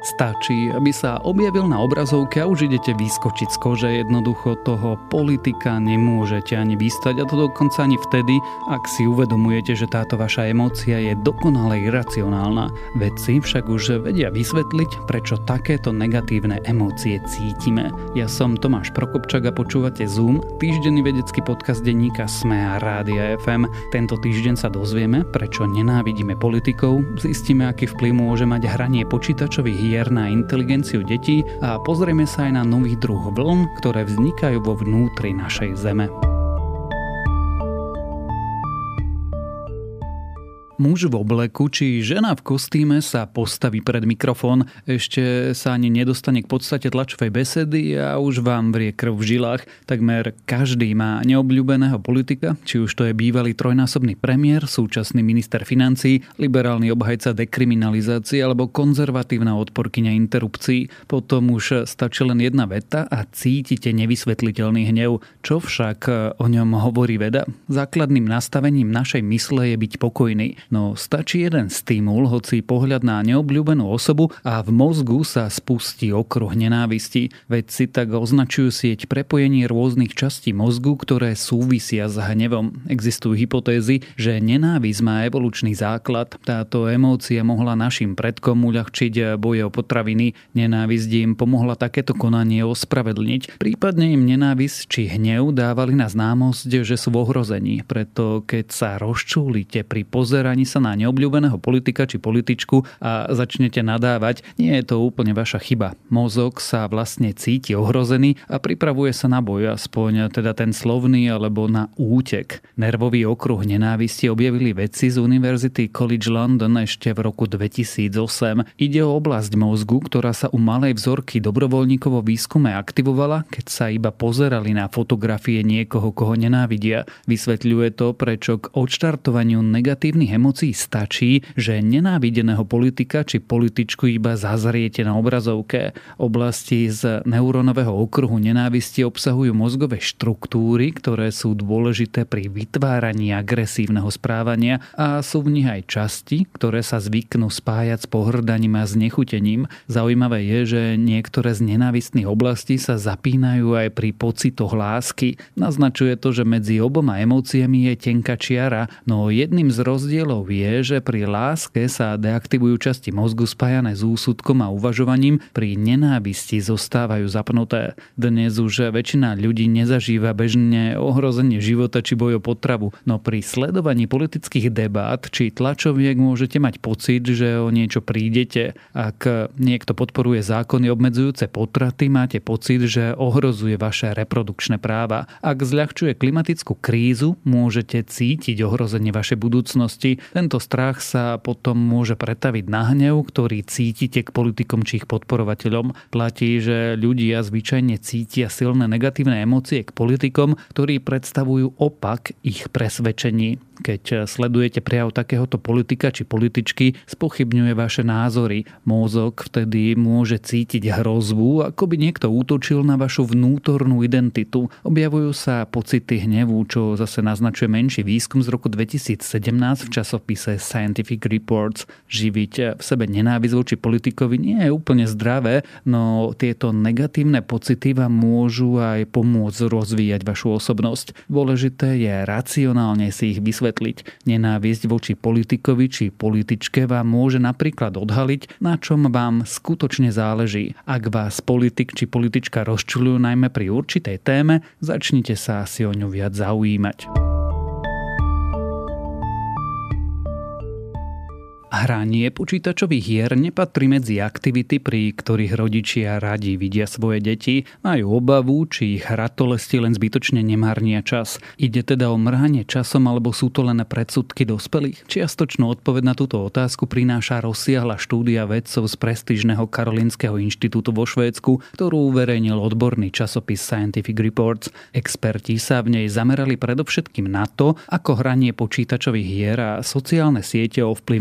Stačí, aby sa objavil na obrazovke a už idete vyskočiť z kože. Jednoducho toho politika nemôžete ani vystať, a to dokonca ani vtedy, ak si uvedomujete, že táto vaša emócia je dokonale iracionálna. Vedci však už vedia vysvetliť, prečo takéto negatívne emócie cítime. Ja som Tomáš Prokopčák a počúvate Zoom, týždenný vedecký podcast denníka SME a Rádia FM. Tento týždeň sa dozvieme, prečo nenávidíme politikov, zistíme, aký vplyv môže mať hranie počítačových hier na inteligenciu detí a pozrieme sa aj na nový druh vln, ktoré vznikajú vo vnútri našej Zeme. Muž v obleku či žena v kostýme sa postaví pred mikrofón, ešte sa ani nedostane k podstate tlačovej besedy a už vám vrie krv v žilách. Takmer každý má neobľúbeného politika, či už to je bývalý trojnásobný premiér, súčasný minister financií, liberálny obhajca dekriminalizácie alebo konzervatívna odporkyňa interrupcií. Potom už stačí len jedna veta a cítite nevysvetliteľný hnev. Čo však o ňom hovorí veda? Základným nastavením našej mysle je byť pokojný. No stačí jeden stimul, hoci pohľad na neobľúbenú osobu a v mozgu sa spustí okruh nenávisti. Vedci tak označujú sieť prepojení rôznych častí mozgu, ktoré súvisia s hnevom. Existujú hypotézy, že nenávisť má evolučný základ. Táto emócia mohla našim predkom uľahčiť boje o potraviny. Nenávisť im pomohla takéto konanie ospravedlniť. Prípadne im nenávisť či hnev dávali na známosť, že sú v ohrození. Preto keď sa rozčúlite pri pozeraní sa na neobľúbeného politika či političku a začnete nadávať, nie je to úplne vaša chyba. Mozog sa vlastne cíti ohrozený a pripravuje sa na boj, aspoň teda ten slovný, alebo na útek. Nervový okruh nenávisti objavili vedci z Univerzity College London ešte v roku 2008. Ide o oblasť mozgu, ktorá sa u malej vzorky dobrovoľníkov vo výskume aktivovala, keď sa iba pozerali na fotografie niekoho, koho nenávidia. Vysvetľuje to, prečo k odštartovaniu negatívnych emócií stačí, že nenávideného politika či političku iba zazriete na obrazovke. Oblasti z neurónového okruhu nenávisti obsahujú mozgové štruktúry, ktoré sú dôležité pri vytváraní agresívneho správania a sú v nich aj časti, ktoré sa zvyknú spájať s pohrdaním a znechutením. Zaujímavé je, že niektoré z nenávistných oblastí sa zapínajú aj pri pocitoch lásky. Naznačuje to, že medzi oboma emóciami je tenká čiara, no jedným z rozdielov je, že pri láske sa deaktivujú časti mozgu spájané s úsudkom a uvažovaním, pri nenávisti zostávajú zapnuté. Dnes už väčšina ľudí nezažíva bežne ohrozenie života či boj o potravu, no pri sledovaní politických debát či tlačoviek môžete mať pocit, že o niečo prídete. Ak niekto podporuje zákony obmedzujúce potraty, máte pocit, že ohrozuje vaše reprodukčné práva. Ak zľahčuje klimatickú krízu, môžete cítiť ohrozenie vašej budúcnosti. Tento strach sa potom môže pretaviť na hnev, ktorý cítite k politikom či ich podporovateľom. Platí, že ľudia zvyčajne cítia silné negatívne emócie k politikom, ktorí predstavujú opak ich presvedčení. Keď sledujete prejav takéhoto politika či političky, spochybňuje vaše názory. Mozog vtedy môže cítiť hrozbu, ako by niekto útočil na vašu vnútornú identitu. Objavujú sa pocity hnevu, čo zase naznačuje menší výskum z roku 2017 v časopise Scientific Reports. Živiť v sebe nenávisť voči politikovi nie je úplne zdravé, no tieto negatívne pocity vám môžu aj pomôcť rozvíjať vašu osobnosť. Dôležité je racionálne si ich vysvetliť. Nenávisť voči politikovi či političke vám môže napríklad odhaliť, na čom vám skutočne záleží. Ak vás politik či politička rozčuľujú najmä pri určitej téme, začnite sa si o ňu viac zaujímať. Hranie počítačových hier nepatrí medzi aktivity, pri ktorých rodičia radi vidia svoje deti, majú obavu, či ich ratolesti len zbytočne nemárnia čas. Ide teda o mrhanie časom, alebo sú to len predsudky dospelých? Čiastočnú odpoveď na túto otázku prináša rozsiahla štúdia vedcov z prestížneho Karolinského inštitútu vo Švédsku, ktorú uverejnil odborný časopis Scientific Reports. Experti sa v nej zamerali predovšetkým na to, ako hranie počítačových hier a sociálne siete ovplyvňujú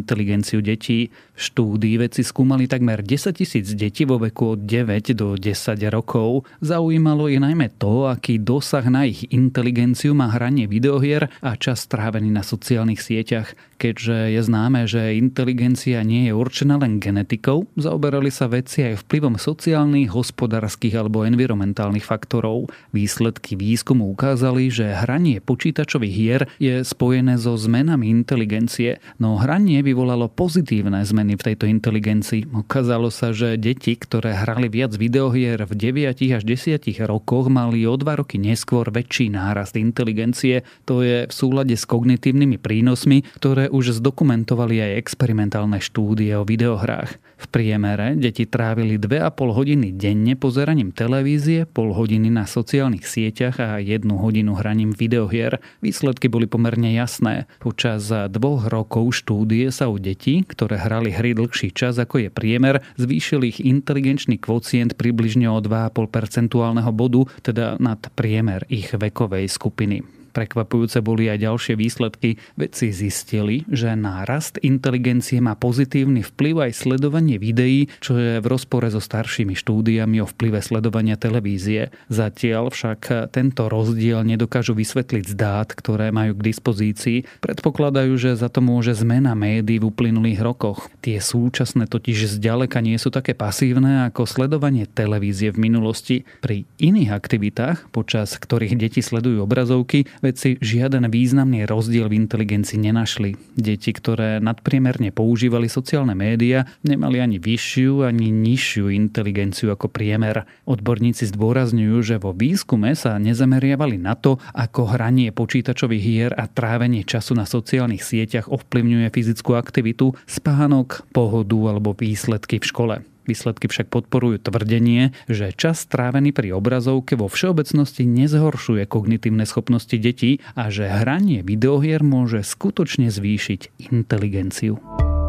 inteligenciu detí. V štúdii vedci skúmali takmer 10 000 detí vo veku od 9 do 10 rokov. Zaujímalo je najmä to, aký dosah na ich inteligenciu má hranie videohier a čas strávený na sociálnych sieťach. Keďže je známe, že inteligencia nie je určená len genetikou, zaoberali sa vedci aj vplyvom sociálnych, hospodárskych alebo environmentálnych faktorov. Výsledky výskumu ukázali, že hranie počítačových hier je spojené so zmenami inteligencie, no hranie vyvolalo pozitívne zmeny v tejto inteligencii. Ukázalo sa, že deti, ktoré hrali viac videohier v 9 až 10 rokoch, mali o 2 roky neskôr väčší nárast inteligencie. To je v súlade s kognitívnymi prínosmi, ktoré už zdokumentovali aj experimentálne štúdie o videohrách. V priemere deti trávili 2,5 hodiny denne pozeraním televízie, pol hodiny na sociálnych sieťach a 1 hodinu hraním videohier. Výsledky boli pomerne jasné. Počas 2 rokov štúdie sa u detí, ktoré hrali hry dlhší čas ako je priemer, zvýšil ich inteligenčný kvocient približne o 2,5 percentuálneho bodu, teda nad priemer ich vekovej skupiny. Prekvapujúce boli aj ďalšie výsledky. Vedci zistili, že na rast inteligencie má pozitívny vplyv aj sledovanie videí, čo je v rozpore so staršími štúdiami o vplyve sledovania televízie. Zatiaľ však tento rozdiel nedokážu vysvetliť z dát, ktoré majú k dispozícii. Predpokladajú, že za to môže zmena médií v uplynulých rokoch. Tie súčasné totiž zďaleka nie sú také pasívne ako sledovanie televízie v minulosti. Pri iných aktivitách, počas ktorých deti sledujú obrazovky, vedci žiaden významný rozdiel v inteligencii nenašli. Deti, ktoré nadpriemerne používali sociálne médiá, nemali ani vyššiu, ani nižšiu inteligenciu ako priemer. Odborníci zdôrazňujú, že vo výskume sa nezameriavali na to, ako hranie počítačových hier a trávenie času na sociálnych sieťach ovplyvňuje fyzickú aktivitu, spánok, pohodu alebo výsledky v škole. Výsledky však podporujú tvrdenie, že čas strávený pri obrazovke vo všeobecnosti nezhoršuje kognitívne schopnosti detí a že hranie videohier môže skutočne zvýšiť inteligenciu.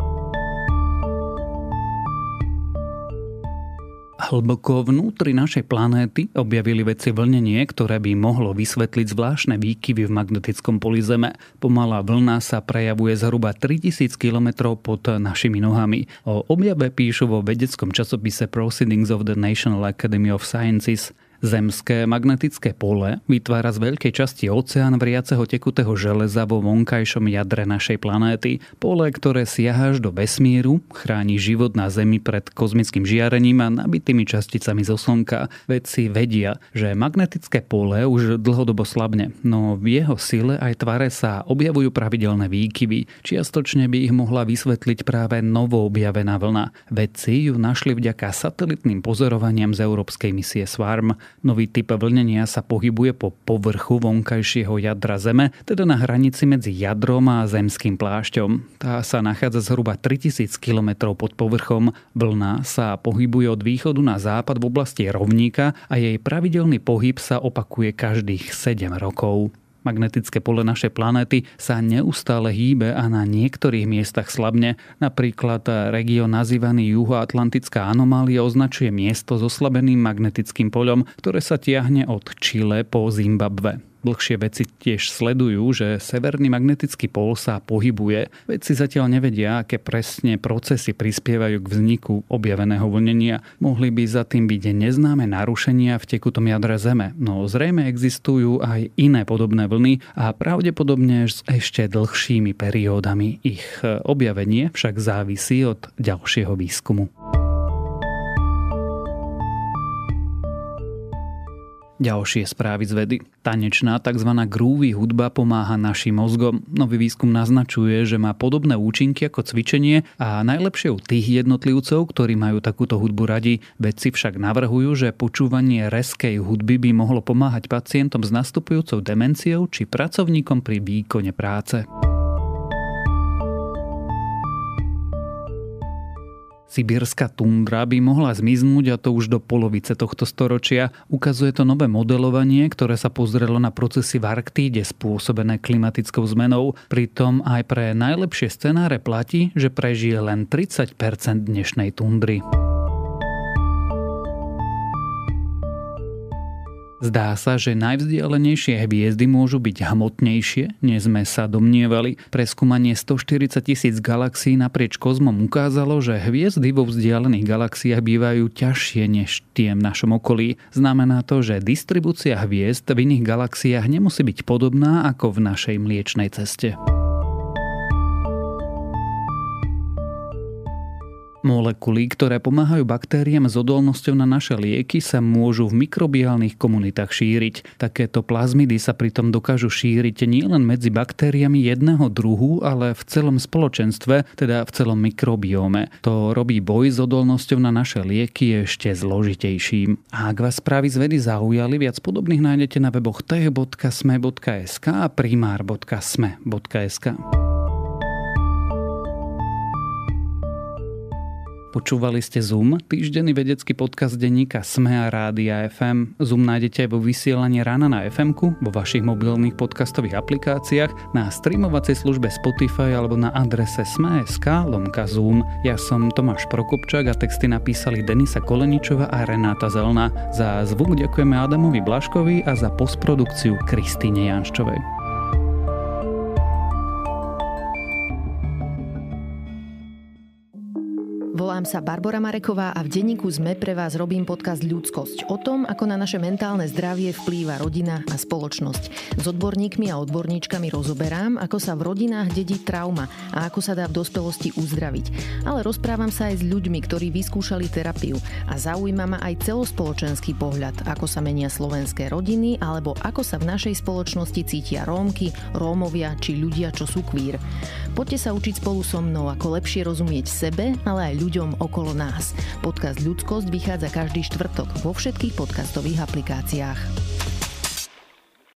Hlboko vnútri našej planéty objavili vedci vlnenie, ktoré by mohlo vysvetliť zvláštne výkyvy v magnetickom poli Zeme. Pomalá vlna sa prejavuje zhruba 3000 km pod našimi nohami. O objave píšu vo vedeckom časopise Proceedings of the National Academy of Sciences. Zemské magnetické pole vytvára z veľkej časti oceán vriaceho tekutého železa vo vonkajšom jadre našej planéty. Pole, ktoré siaha až do vesmíru, chráni život na Zemi pred kozmickým žiarením a nabitými časticami zo Slnka. Vedci vedia, že magnetické pole už dlhodobo slabne, no v jeho sile aj tvare sa objavujú pravidelné výkyvy. Čiastočne by ich mohla vysvetliť práve novo objavená vlna. Vedci ju našli vďaka satelitným pozorovaniam z európskej misie SWARM. Nový typ vlnenia sa pohybuje po povrchu vonkajšieho jadra Zeme, teda na hranici medzi jadrom a zemským plášťom. Tá sa nachádza zhruba 3000 km pod povrchom. Vlna sa pohybuje od východu na západ v oblasti rovníka a jej pravidelný pohyb sa opakuje každých 7 rokov. Magnetické pole našej planéty sa neustále hýbe a na niektorých miestach slabne. Napríklad región nazývaný Juhoatlantická anomália označuje miesto s oslabeným magnetickým poľom, ktoré sa tiahne od Čile po Zimbabwe. Dlhšie vedci tiež sledujú, že severný magnetický pól sa pohybuje. Vedci zatiaľ nevedia, aké presne procesy prispievajú k vzniku objaveného vlnenia. Mohli by za tým byť neznáme narušenia v tekutom jadre Zeme, no zrejme existujú aj iné podobné vlny a pravdepodobne s ešte dlhšími periódami. Ich objavenie však závisí od ďalšieho výskumu. Ďalšie správy z vedy. Tanečná tzv. Groovy hudba pomáha našim mozgom. Nový výskum naznačuje, že má podobné účinky ako cvičenie a najlepšie u tých jednotlivcov, ktorí majú takúto hudbu radi. Vedci však navrhujú, že počúvanie reskej hudby by mohlo pomáhať pacientom s nastupujúcou demenciou či pracovníkom pri výkone práce. Sibírska tundra by mohla zmiznúť, a to už do polovice tohto storočia. Ukazuje to nové modelovanie, ktoré sa pozrelo na procesy v Arktíde spôsobené klimatickou zmenou. Pritom aj pre najlepšie scenáre platí, že prežije len 30% dnešnej tundry. Zdá sa, že najvzdialenejšie hviezdy môžu byť hmotnejšie, než sme sa domnievali. Preskúmanie 140 000 galaxií naprieč kozmom ukázalo, že hviezdy vo vzdialených galaxiách bývajú ťažšie než tie v našom okolí. Znamená to, že distribúcia hviezd v iných galaxiách nemusí byť podobná ako v našej Mliečnej ceste. Molekuly, ktoré pomáhajú baktériám s odolnosťou na naše lieky, sa môžu v mikrobiálnych komunitách šíriť. Takéto plazmidy sa pritom dokážu šíriť nielen medzi baktériami jedného druhu, ale v celom spoločenstve, teda v celom mikrobióme. To robí boj s odolnosťou na naše lieky ešte zložitejším. A ak vás správy z vedy zaujali, viac podobných nájdete na weboch tech.sme.sk a primár.sme.sk. Počúvali ste Zoom, týždenný vedecký podcast denníka SME a Rádia FM. Zoom nájdete aj vo vysielaní rána na FM-ku, vo vašich mobilných podcastových aplikáciách, na streamovacej službe Spotify alebo na adrese sme.sk/Zoom. Ja som Tomáš Prokopčák a texty napísali Denisa Koleničová a Renáta Zelná. Za zvuk ďakujeme Adamovi Blaškovi a za postprodukciu Kristine Janščovej. Volám sa Barbora Mareková a v denníku SME pre vás robím podcast Ľudskosť o tom, ako na naše mentálne zdravie vplýva rodina a spoločnosť. S odborníkmi a odborníčkami rozoberám, ako sa v rodinách dedí trauma a ako sa dá v dospelosti uzdraviť. Ale rozprávam sa aj s ľuďmi, ktorí vyskúšali terapiu a zaujíma ma aj celospoločenský pohľad, ako sa menia slovenské rodiny alebo ako sa v našej spoločnosti cítia Rómky, Rómovia či ľudia, čo sú queer. Poďte sa učiť spolu so mnou, ako lepšie rozumieť sebe, ale aj ľuďom okolo nás. Podcast Ľudskosť vychádza každý štvrtok vo všetkých podcastových aplikáciách.